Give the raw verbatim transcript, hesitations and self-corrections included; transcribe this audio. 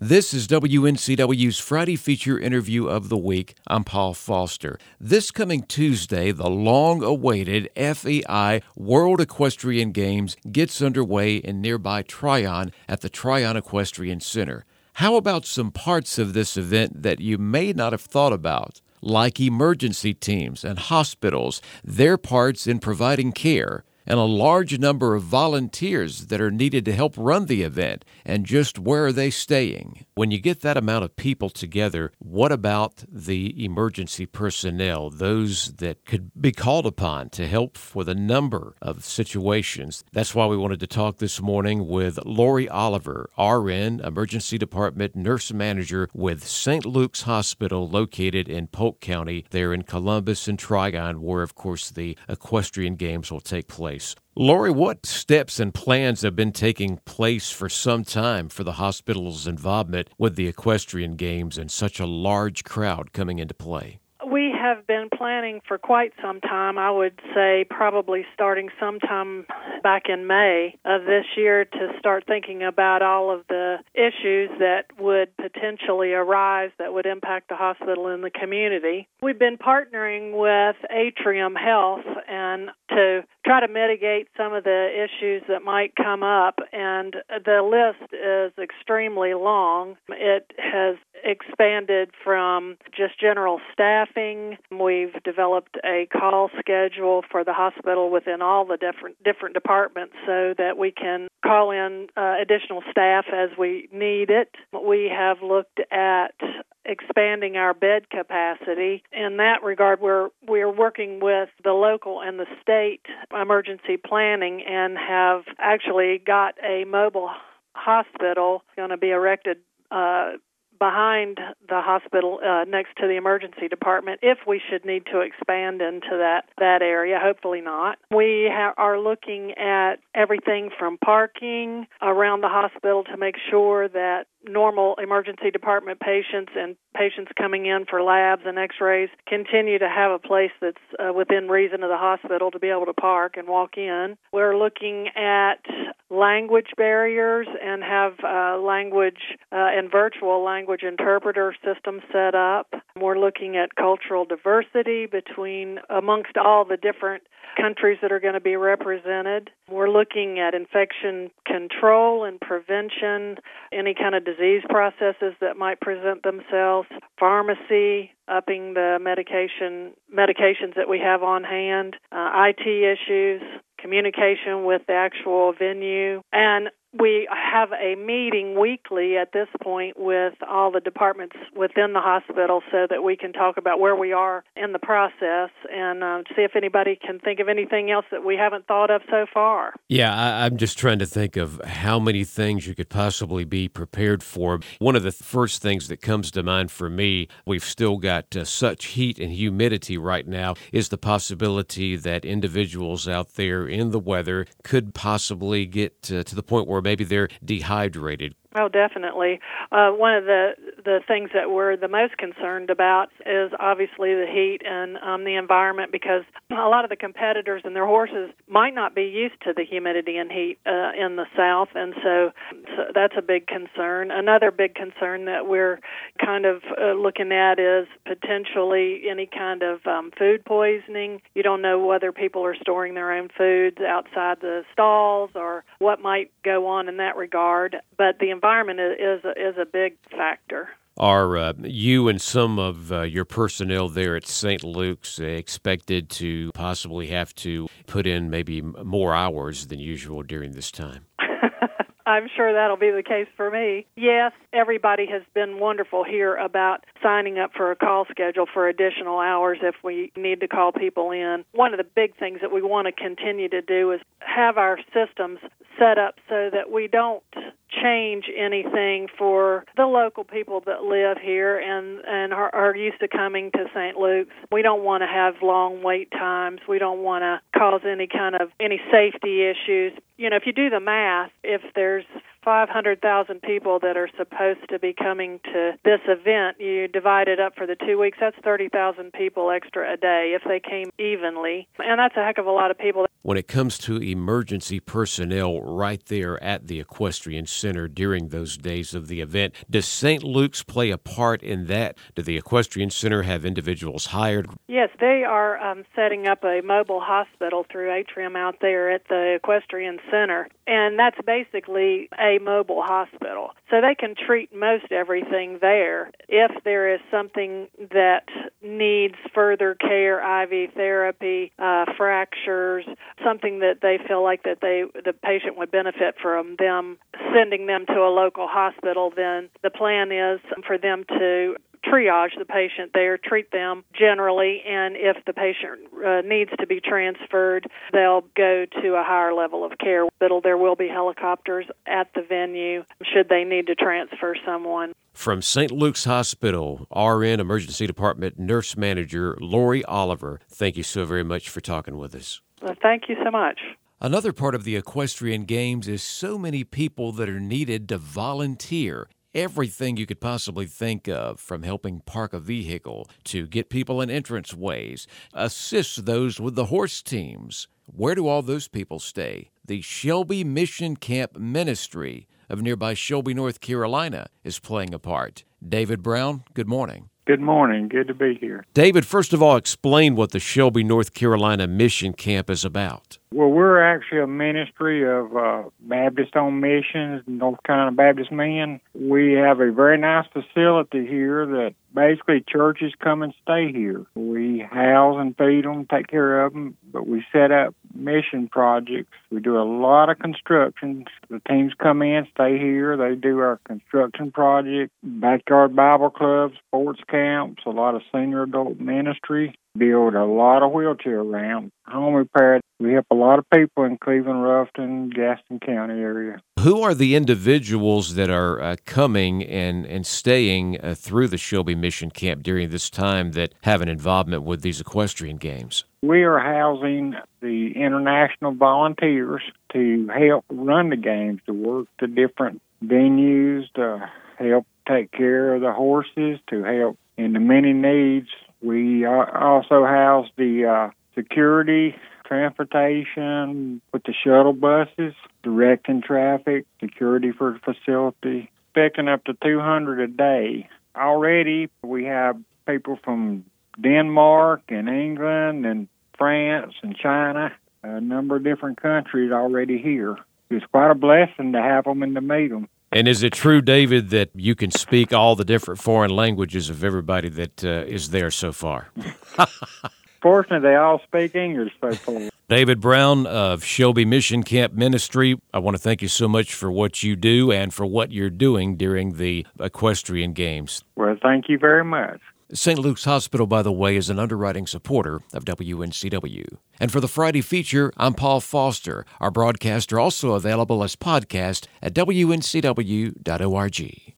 This is W N C W's Friday Feature Interview of the Week. I'm Paul Foster. This coming Tuesday, the long-awaited F E I World Equestrian Games gets underway in nearby Tryon at the Tryon Equestrian Center. How about some parts of this event that you may not have thought about, like emergency teams and hospitals, their parts in providing care, and a large number of volunteers that are needed to help run the event, and just where are they staying? When you get that amount of people together, what about the emergency personnel, those that could be called upon to help with a number of situations? That's why we wanted to talk this morning with Lori Oliver, R N, Emergency Department Nurse Manager with Saint Luke's Hospital located in Polk County, there in Columbus and Tryon, where, of course, the equestrian games will take place. Lori, what steps and plans have been taking place for some time for the hospital's involvement with the equestrian games and such a large crowd coming into play? We have been planning for quite some time, I would say probably starting sometime back in May of this year, to start thinking about all of the issues that would potentially arise that would impact the hospital and the community. We've been partnering with Atrium Health and to try to mitigate some of the issues that might come up, and the list is extremely long. It has expanded from just general staffing. We've developed a call schedule for the hospital within all the different different departments so that we can call in uh, additional staff as we need it. We have looked at expanding our bed capacity. In that regard, we're we're working with the local and the state emergency planning and have actually got a mobile hospital going to be erected uh, behind the hospital uh, next to the emergency department if we should need to expand into that, that area. Hopefully not. We ha- are looking at everything from parking around the hospital to make sure that normal emergency department patients and patients coming in for labs and x-rays continue to have a place that's uh, within reason of the hospital to be able to park and walk in. We're looking at language barriers and have uh, language uh, and virtual language interpreter systems set up. We're looking at cultural diversity between amongst all the different countries that are going to be represented. We're looking at infection control and prevention, any kind of disease processes that might present themselves, pharmacy, upping the medication medications that we have on hand, uh, I T issues, communication with the actual venue, and we have a meeting weekly at this point with all the departments within the hospital so that we can talk about where we are in the process and uh, see if anybody can think of anything else that we haven't thought of so far. Yeah, I, I'm just trying to think of how many things you could possibly be prepared for. One of the first things that comes to mind for me, we've still got uh, such heat and humidity right now, is the possibility that individuals out there in the weather could possibly get uh, to the point where maybe they're dehydrated. Oh, definitely. Uh, one of the, the things that we're the most concerned about is obviously the heat and um, the environment, because a lot of the competitors and their horses might not be used to the humidity and heat uh, in the South, and so, so that's a big concern. Another big concern that we're kind of uh, looking at is potentially any kind of um, food poisoning. You don't know whether people are storing their own foods outside the stalls or what might go on in that regard, but the environment is is a big factor. Are uh, you and some of uh, your personnel there at Saint Luke's expected to possibly have to put in maybe more hours than usual during this time? I'm sure that'll be the case for me. Yes, everybody has been wonderful here about signing up for a call schedule for additional hours if we need to call people in. One of the big things that we want to continue to do is have our systems set up so that we don't change anything for the local people that live here and, and are, are used to coming to Saint Luke's. We don't want to have long wait times. We don't want to cause any kind of any safety issues. You know, if you do the math, if there's five hundred thousand people that are supposed to be coming to this event, you divide it up for the two weeks, that's thirty thousand people extra a day if they came evenly. And that's a heck of a lot of people. When it comes to emergency personnel right there at the Equestrian Center during those days of the event, does Saint Luke's play a part in that? Do the Equestrian Center have individuals hired? Yes, they are um, setting up a mobile hospital through Atrium out there at the Equestrian Center, and that's basically a mobile hospital. So they can treat most everything there. If there is something that needs further care, I V therapy, uh, fractures, something that they feel like that they the patient would benefit from them sending them to a local hospital, then the plan is for them to triage the patient there, treat them generally, and if the patient uh, needs to be transferred, they'll go to a higher level of care. There will be helicopters at the venue should they need to transfer someone. From Saint Luke's Hospital, R N Emergency Department Nurse Manager Lori Oliver, thank you so very much for talking with us. Well, thank you so much. Another part of the Equestrian Games is so many people that are needed to volunteer. Everything you could possibly think of, from helping park a vehicle to get people in entranceways, assist those with the horse teams. Where do all those people stay? The Shelby Mission Camp Ministry of nearby Shelby, North Carolina, is playing a part. David Brown, good morning. Good morning. Good to be here. David, first of all, explain what the Shelby, North Carolina Mission Camp is about. Well, we're actually a ministry of uh, Baptist-owned missions, North Carolina Baptist men. We have a very nice facility here that basically churches come and stay here. We house and feed them, take care of them, but we set up mission projects. We do a lot of construction. The teams come in, stay here. They do our construction project, backyard Bible clubs, sports camps, a lot of senior adult ministry, build a lot of wheelchair ramps, home repair. We help a lot of people in Cleveland, Ruffton, Gaston County area. Who are the individuals that are uh, coming and, and staying uh, through the Shelby Mission Camp during this time that have an involvement with these equestrian games? We are housing the international volunteers to help run the games, to work the different venues, to help take care of the horses, to help in the many needs. We also house the uh, security, transportation with the shuttle buses, directing traffic, security for the facility, expecting up to two hundred a day. Already we have people from Denmark and England and France and China, a number of different countries already here. It's quite a blessing to have them and to meet them. And is it true, David, that you can speak all the different foreign languages of everybody that uh, is there so far? Fortunately, they all speak English so far. David Brown of Shelby Mission Camp Ministry, I want to thank you so much for what you do and for what you're doing during the Equestrian Games. Well, thank you very much. Saint Luke's Hospital, by the way, is an underwriting supporter of W N C W. And for the Friday feature, I'm Paul Foster. Our broadcasts are also available as podcast at W N C W dot org.